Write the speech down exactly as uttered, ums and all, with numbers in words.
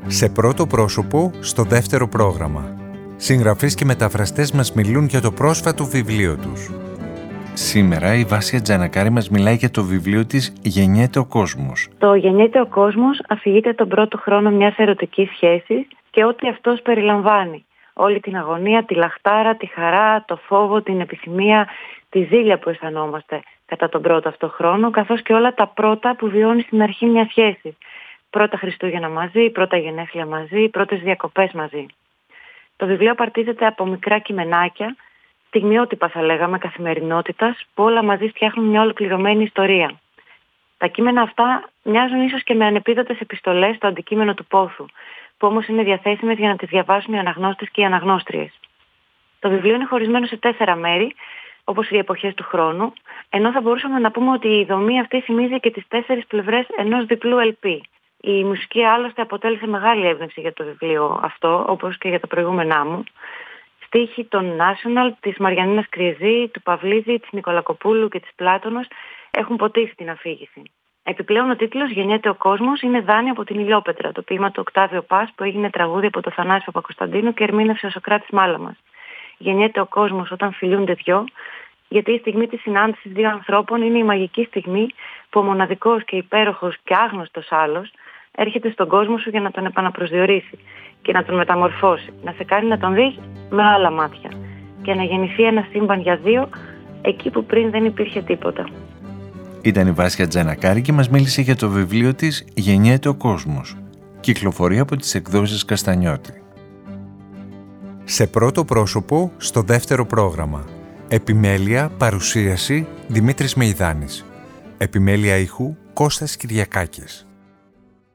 Σε πρώτο πρόσωπο, στο δεύτερο πρόγραμμα. Συγγραφείς και μεταφραστές μας μιλούν για το πρόσφατο βιβλίο τους. Σήμερα η Βάσια Τζανακάρη μας μιλάει για το βιβλίο της «Γεννιέται ο κόσμος». Το «Γεννιέται ο κόσμος» αφηγείται τον πρώτο χρόνο μιας ερωτικής σχέσης και ό,τι αυτός περιλαμβάνει. Όλη την αγωνία, τη λαχτάρα, τη χαρά, το φόβο, την επιθυμία, τη ζήλια που αισθανόμαστε κατά τον πρώτο αυτό χρόνο, καθώς και όλα τα πρώτα που βιώνει στην αρχή μια σχέση. Πρώτα Χριστούγεννα μαζί, πρώτα γενέθλια μαζί, πρώτες διακοπές μαζί. Το βιβλίο απαρτίζεται από μικρά κειμενάκια, στιγμιότυπα θα λέγαμε καθημερινότητας, που όλα μαζί φτιάχνουν μια ολοκληρωμένη ιστορία. Τα κείμενα αυτά μοιάζουν ίσως και με ανεπίδοτες επιστολές στο αντικείμενο του πόθου, που όμως είναι διαθέσιμες για να τις διαβάσουν οι αναγνώστες και οι αναγνώστριες. Το βιβλίο είναι χωρισμένο σε τέσσερα μέρη, όπως οι εποχές του χρόνου, ενώ θα μπορούσαμε να πούμε ότι η δομή αυτή θυμίζει και τις τέσσερις πλευρές ενός διπλού ελ πι. Η μουσική άλλωστε αποτέλεσε μεγάλη έμπνευση για το βιβλίο αυτό, όπως και για τα προηγούμενά μου. Στίχοι των National, της Μαριανίνας Κριεζή, του Παυλίδη, της Νικολακοπούλου και της Πλάτωνος έχουν ποτίσει την αφήγηση. Επιπλέον ο τίτλος «Γεννιέται ο κόσμος» είναι δάνειο από την Ηλιόπετρα, το ποίημα του Οκτάβιο Πας που έγινε τραγούδι από το Θανάση Παπακοσταντίνου και ερμήνευσε ο Σωκράτης Μάλαμας. Γεννιέται ο κόσμος όταν φιλούνται δυο, γιατί η στιγμή της συνάντησης δύο ανθρώπων είναι η μαγική στιγμή που ο μοναδικός και υπέροχος και άγνωστος άλλος έρχεται στον κόσμο σου για να τον επαναπροσδιορίσει και να τον μεταμορφώσει, να σε κάνει να τον δεις με άλλα μάτια και να γεννηθεί ένα σύμπαν για δύο εκεί που πριν δεν υπήρχε τίποτα. Ήταν η Βάσια Τζανακάρη και μας μίλησε για το βιβλίο της «Γεννιέται ο κόσμος». Κυκλοφορεί από τις εκδόσεις Καστανιώτη. Σε πρώτο πρόσωπο, στο δεύτερο πρόγραμμα. Επιμέλεια, παρουσίαση, Δημήτρης Μεϊδάνης. Επιμέλεια ήχου, Κώστας Κυριακάκης.